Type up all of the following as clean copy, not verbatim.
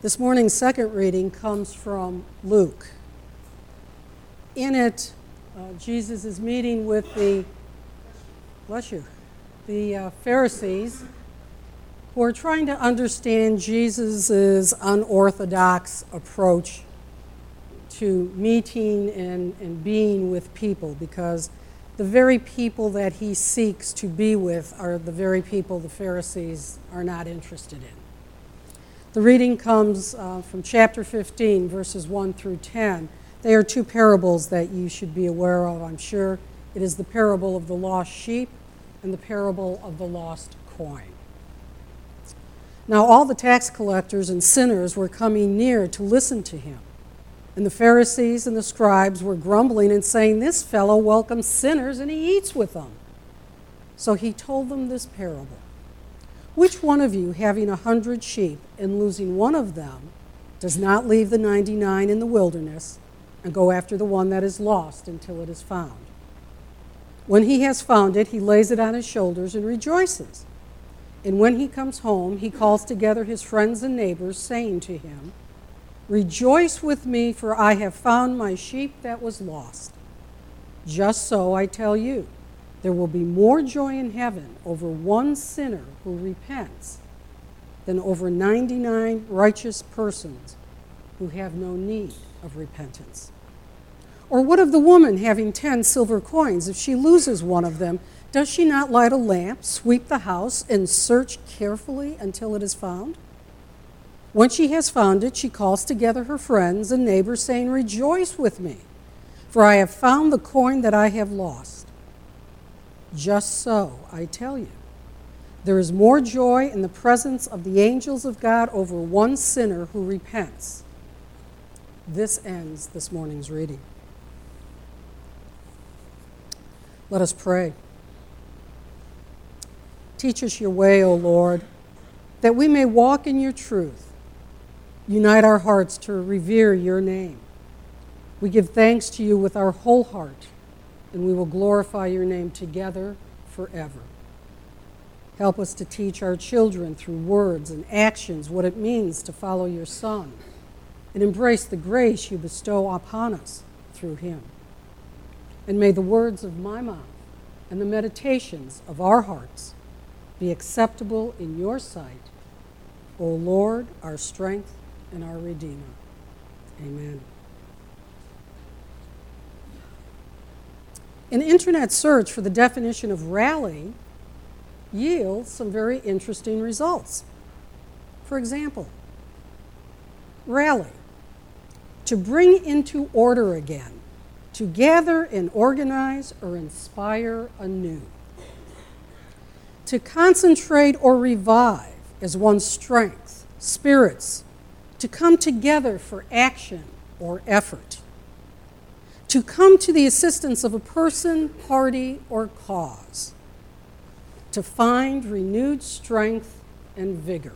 This morning's second reading comes from Luke. In it, Jesus is meeting with the Pharisees who are trying to understand Jesus' unorthodox approach to meeting and being with people, because the very people that he seeks to be with are the very people the Pharisees are not interested in. The reading comes from chapter 15, verses 1 through 10. They are two parables that you should be aware of, I'm sure. It is the parable of the lost sheep and the parable of the lost coin. Now all the tax collectors and sinners were coming near to listen to him. And the Pharisees and the scribes were grumbling and saying, "This fellow welcomes sinners and he eats with them." So he told them this parable. "Which one of you, having 100 sheep and losing one of them, does not leave the 99 in the wilderness and go after the one that is lost until it is found? When he has found it, he lays it on his shoulders and rejoices. And when he comes home, he calls together his friends and neighbors, saying to him, 'Rejoice with me, for I have found my sheep that was lost.' Just so, I tell you, there will be more joy in heaven over one sinner who repents than over 99 righteous persons who have no need of repentance. Or what of the woman having 10 silver coins? If she loses one of them, does she not light a lamp, sweep the house, and search carefully until it is found? When she has found it, she calls together her friends and neighbors, saying, 'Rejoice with me, for I have found the coin that I have lost.' Just so, I tell you, there is more joy in the presence of the angels of God over one sinner who repents." This ends this morning's reading. Let us pray. Teach us your way, O Lord, that we may walk in your truth. Unite our hearts to revere your name. We give thanks to you with our whole heart, and we will glorify your name together forever. Help us to teach our children through words and actions what it means to follow your Son and embrace the grace you bestow upon us through him. And may the words of my mouth and the meditations of our hearts be acceptable in your sight, O Lord, our strength and our Redeemer. Amen. An internet search for the definition of rally yields some very interesting results. For example, rally, to bring into order again, to gather and organize or inspire anew. To concentrate or revive as one's strength, spirits, to come together for action or effort. To come to the assistance of a person, party, or cause. To find renewed strength and vigor.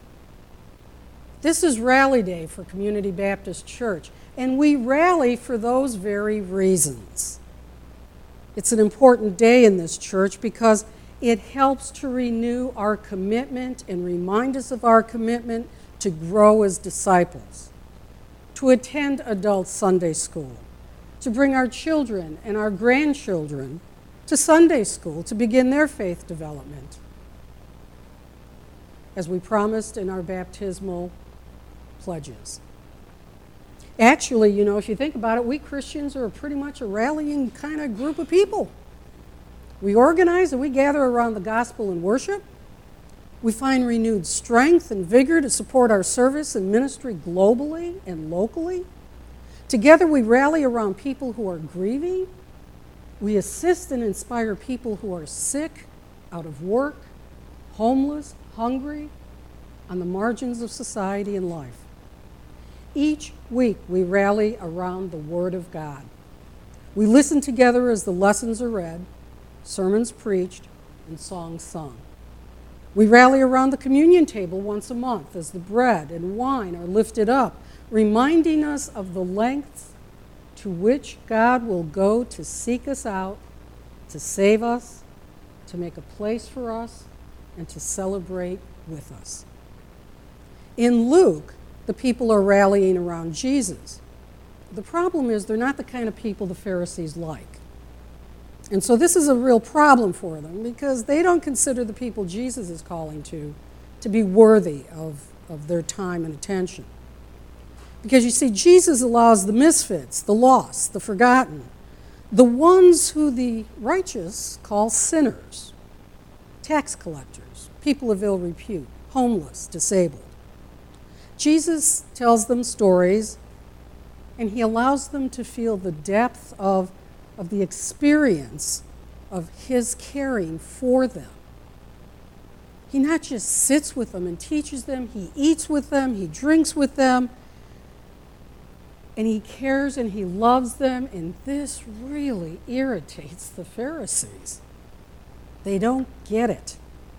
This is Rally Day for Community Baptist Church, and we rally for those very reasons. It's an important day in this church because it helps to renew our commitment and remind us of our commitment to grow as disciples, to attend adult Sunday school, to bring our children and our grandchildren to Sunday school to begin their faith development, as we promised in our baptismal pledges. Actually, you know, if you think about it, we Christians are pretty much a rallying kind of group of people. We organize and we gather around the gospel and worship. We find renewed strength and vigor to support our service and ministry globally and locally. Together we rally around people who are grieving. We assist and inspire people who are sick, out of work, homeless, hungry, on the margins of society and life. Each week we rally around the Word of God. We listen together as the lessons are read, sermons preached, and songs sung. We rally around the communion table once a month as the bread and wine are lifted up, reminding us of the lengths to which God will go to seek us out, to save us, to make a place for us, and to celebrate with us. In Luke, the people are rallying around Jesus. The problem is they're not the kind of people the Pharisees like. And so this is a real problem for them because they don't consider the people Jesus is calling to be worthy of their time and attention. Because you see, Jesus allows the misfits, the lost, the forgotten, the ones who the righteous call sinners, tax collectors, people of ill repute, homeless, disabled. Jesus tells them stories, and he allows them to feel the depth of the experience of his caring for them. He not just sits with them and teaches them, he eats with them, he drinks with them, and he cares and he loves them, and this really irritates the Pharisees. They don't get it.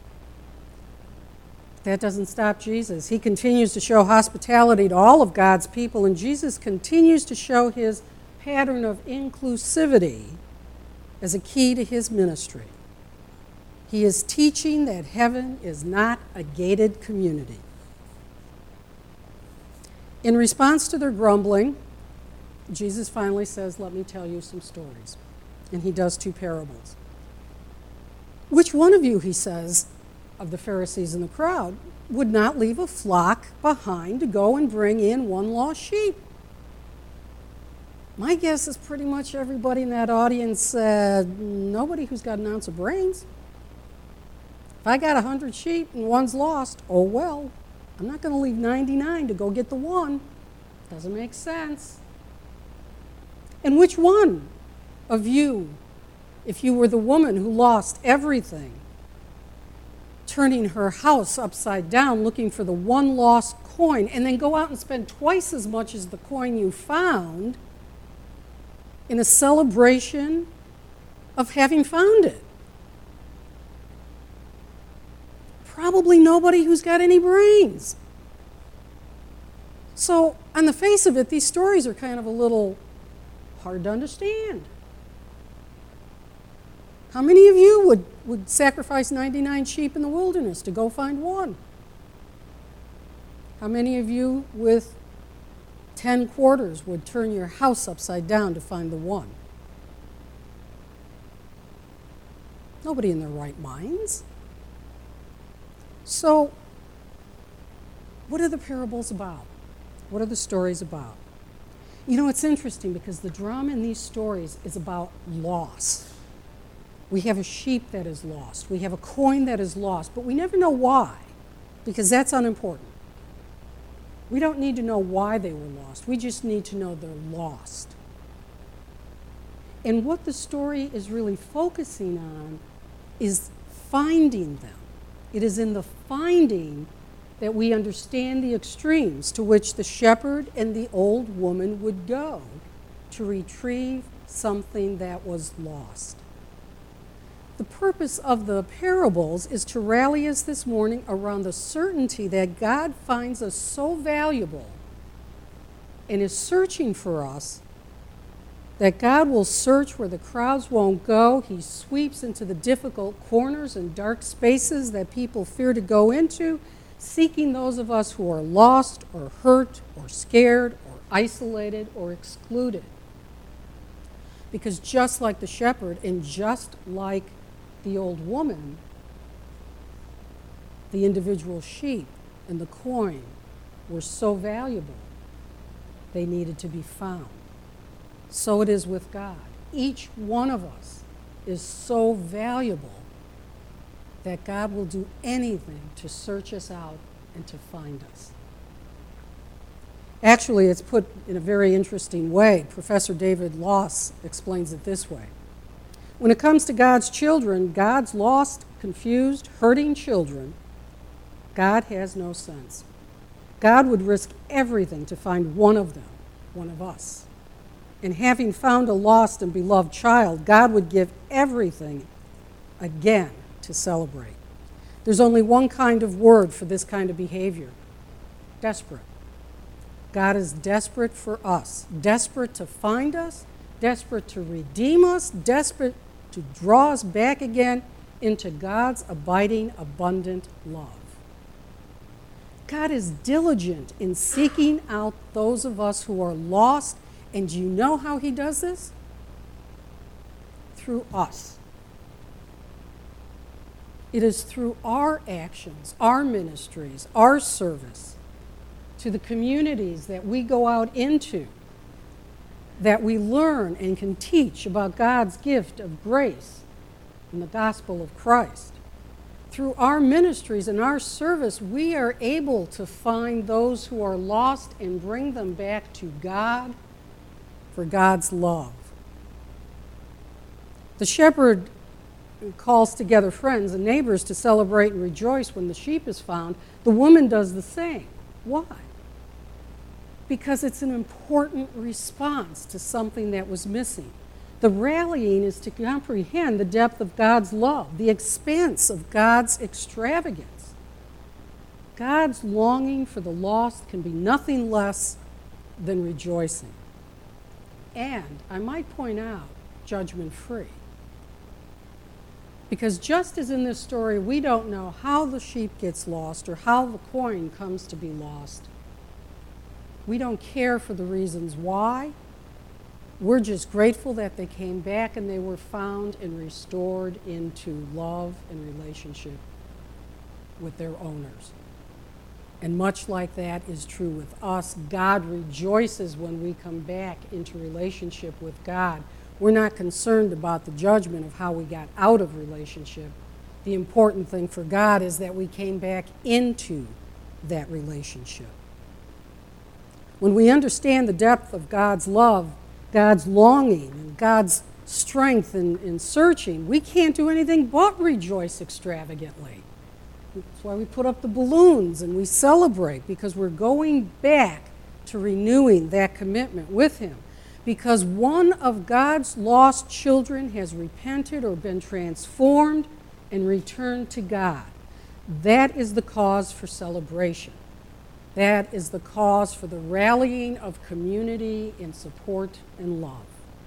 That doesn't stop Jesus. He continues to show hospitality to all of God's people, and Jesus continues to show his pattern of inclusivity as a key to his ministry. He is teaching that heaven is not a gated community. In response to their grumbling, Jesus finally says, "Let me tell you some stories." And he does 2 parables. Which one of you, he says, of the Pharisees in the crowd, would not leave a flock behind to go and bring in one lost sheep? My guess is pretty much everybody in that audience said, nobody who's got an ounce of brains. If I got 100 sheep and one's lost, oh well, I'm not going to leave 99 to go get the one. Doesn't make sense. And which one of you, if you were the woman who lost everything, turning her house upside down looking for the one lost coin, and then go out and spend twice as much as the coin you found in a celebration of having found it? Probably nobody who's got any brains. So, on the face of it, these stories are kind of a little hard to understand. How many of you would sacrifice 99 sheep in the wilderness to go find one? How many of you with 10 quarters would turn your house upside down to find the one? Nobody in their right minds. So, what are the parables about? What are the stories about? You know, it's interesting because the drama in these stories is about loss. We have a sheep that is lost. We have a coin that is lost, but we never know why, because that's unimportant. We don't need to know why they were lost. We just need to know they're lost. And what the story is really focusing on is finding them. It is in the finding that we understand the extremes to which the shepherd and the old woman would go to retrieve something that was lost. The purpose of the parables is to rally us this morning around the certainty that God finds us so valuable and is searching for us that God will search where the crowds won't go. He sweeps into the difficult corners and dark spaces that people fear to go into, seeking those of us who are lost or hurt or scared or isolated or excluded. Because just like the shepherd and just like the old woman, the individual sheep and the coin were so valuable, they needed to be found. So it is with God. Each one of us is so valuable that God will do anything to search us out and to find us. Actually, it's put in a very interesting way. Professor David Loss explains it this way. When it comes to God's children, God's lost, confused, hurting children, God has no sense. God would risk everything to find one of them, one of us. And having found a lost and beloved child, God would give everything again to celebrate. There's only one kind of word for this kind of behavior: desperate. God is desperate for us, desperate to find us, desperate to redeem us, desperate to draw us back again into God's abiding, abundant love. God is diligent in seeking out those of us who are lost. And do you know how he does this? Through us. It is through our actions, our ministries, our service to the communities that we go out into, that we learn and can teach about God's gift of grace and the gospel of Christ. Through our ministries and our service, we are able to find those who are lost and bring them back to God for God's love. The shepherd calls together friends and neighbors to celebrate and rejoice when the sheep is found. The woman does the same. Why? Because it's an important response to something that was missing. The rallying is to comprehend the depth of God's love, the expanse of God's extravagance. God's longing for the lost can be nothing less than rejoicing. And, I might point out, judgment-free. Because just as in this story, we don't know how the sheep gets lost or how the coin comes to be lost. We don't care for the reasons why. We're just grateful that they came back and they were found and restored into love and relationship with their owners. And much like that is true with us. God rejoices when we come back into relationship with God. We're not concerned about the judgment of how we got out of relationship. The important thing for God is that we came back into that relationship. When we understand the depth of God's love, God's longing, and God's strength in searching, we can't do anything but rejoice extravagantly. That's why we put up the balloons and we celebrate, because we're going back to renewing that commitment with Him. Because one of God's lost children has repented or been transformed and returned to God. That is the cause for celebration. That is the cause for the rallying of community in support and love.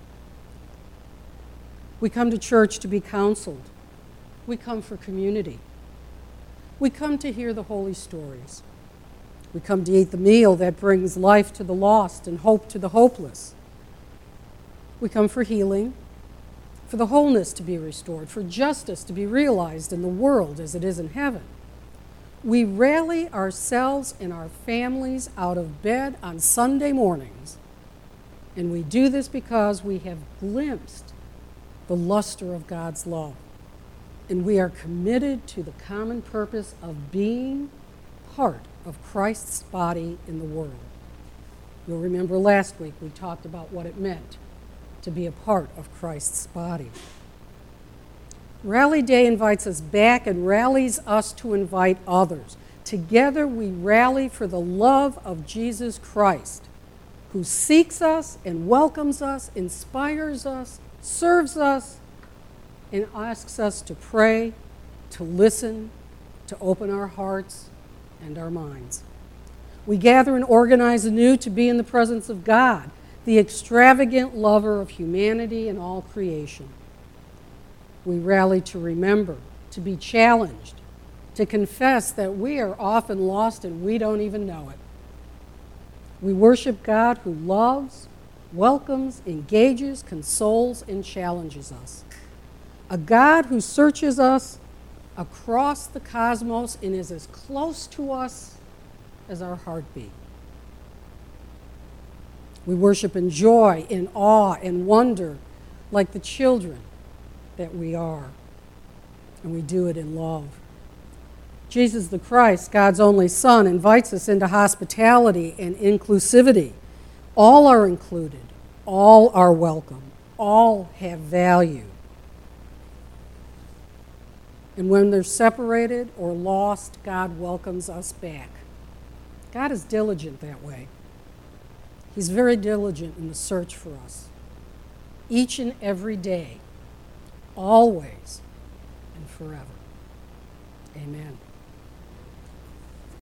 We come to church to be counseled. We come for community. We come to hear the holy stories. We come to eat the meal that brings life to the lost and hope to the hopeless. We come for healing, for the wholeness to be restored, for justice to be realized in the world as it is in heaven. We rally ourselves and our families out of bed on Sunday mornings, and we do this because we have glimpsed the luster of God's love, and we are committed to the common purpose of being part of Christ's body in the world. You'll remember last week we talked about what it meant to be a part of Christ's body. Rally Day invites us back and rallies us to invite others. Together we rally for the love of Jesus Christ, who seeks us and welcomes us, inspires us, serves us, and asks us to pray, to listen, to open our hearts and our minds. We gather and organize anew to be in the presence of God, the extravagant lover of humanity and all creation. We rally to remember, to be challenged, to confess that we are often lost and we don't even know it. We worship God who loves, welcomes, engages, consoles, and challenges us. A God who searches us across the cosmos and is as close to us as our heartbeat. We worship in joy, in awe, and wonder, like the children that we are. And we do it in love. Jesus the Christ, God's only Son, invites us into hospitality and inclusivity. All are included. All are welcome. All have value. And when they're separated or lost, God welcomes us back. God is diligent that way. He's very diligent in the search for us, each and every day, always and forever. Amen.